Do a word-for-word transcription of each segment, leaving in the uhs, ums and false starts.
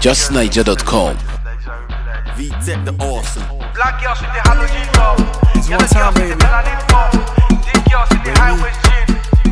just niger dot com. V-Tech the awesome. Black girls with the halogen top. It's one time, baby. These girls with the high waist jeans.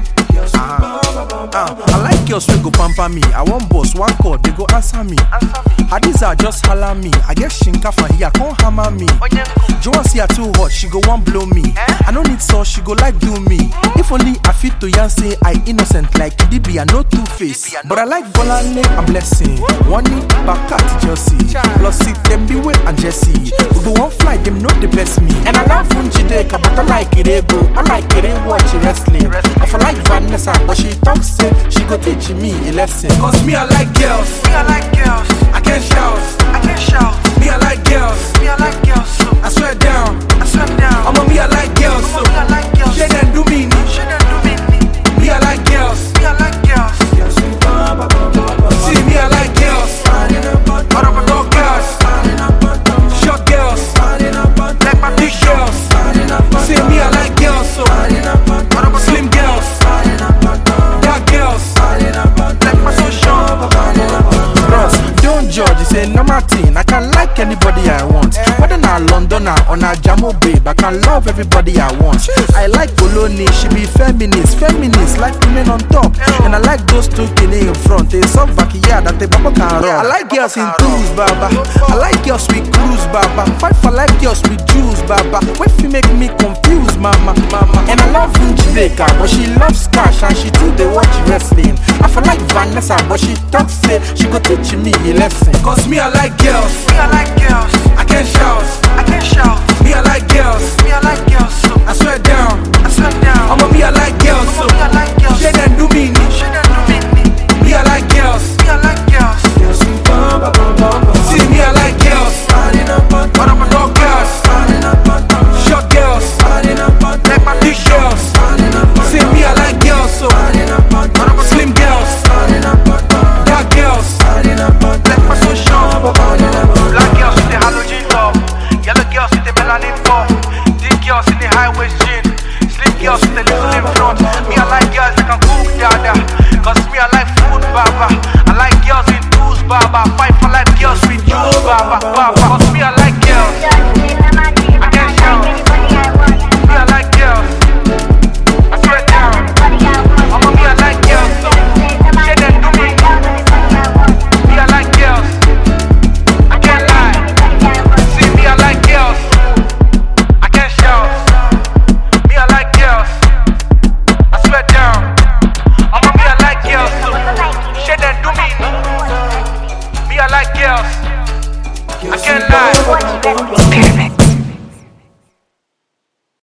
Uh, I like girls who go pamper me. I want boss, one call, they go answer me. Hadiza just holler me. I get shinka from here, can't hammer me. Joanne see her too hot, she go one blow me. I don't need sauce, she go like do me. If only I fit to yan say I innocent like D B, I no two face. But I like Bolane and Blessing. One knee, back at Chelsea. Plus it, them be way and Jesse. We go one fly, them know the best me. And I love Funjideka, but I like it, they go. I like it, they watch it wrestling. If I like Vanessa, but she talks, say she go teach me a lesson. Cause me, I like girls. Me, I like girls. I can't shout. I can't shout. Me, I like girls. Me, I like girls. So I swear down. I swear down. I'm a me, I like girls. So Me, I like girls. she then do me. She done do me. Me, I like girls. Me, I like girls. See, me, I like girls. Out of a dog girls. Short girls. Like my Big girls. See, me, I like girls. So Out of a slim girls. Dark girls. like my social. Bros, don't judge, it's a normal thing. I can like anybody I want. Whether na Londoner or na Jamo babe, I can love everybody I want. I like Bologna, she be feminist. Feminist, like women on top. And I like those two kine in front. They some backyard that the baba can run. I like girls in twos, baba. I like girls with cruise, baba. Fight for like girls with Jews, baba. What if you make me confused, mama, mama. And I love Funjideka, but she loves cash and she too they watch wrestling. I feel like Vanessa, but she talks say she go teach me a lesson. Cause me, I like girls. Me, I like girls. I can't shout. I can't shout. Me, I like girls. Me, I like girls. So I swear down. I swear down. I'm a me, I like girls. So Me, I like girls. she then do me. She done do me. Me, I like girls. Me, I like girls. See, me, I like girls. Out of a dog girls. Short girls. Like my Big girls. See, me, I like girls. So slim girls. Dark girls. like my social. Black girls with the halogen top. Yellow girls with the melanin form. Thick girls in the high waist jeans. Slim girls with the little in front. Me, I like girls that can cook dada. Cause me, I like food, baba. I like girls in twos, baba. Fight for life, girls with you, baba, baba. Cause me, I like girls. I can't shout. Me, I like girls. I swear down. I'm a me, I like girls. So she done do me. Me, I like girls. I can't lie. See, me, I like girls. I can't shout. Me, I like girls. I swear down. I'm a me, I like girls. So she done do me. Me, I like girls. I can't lie.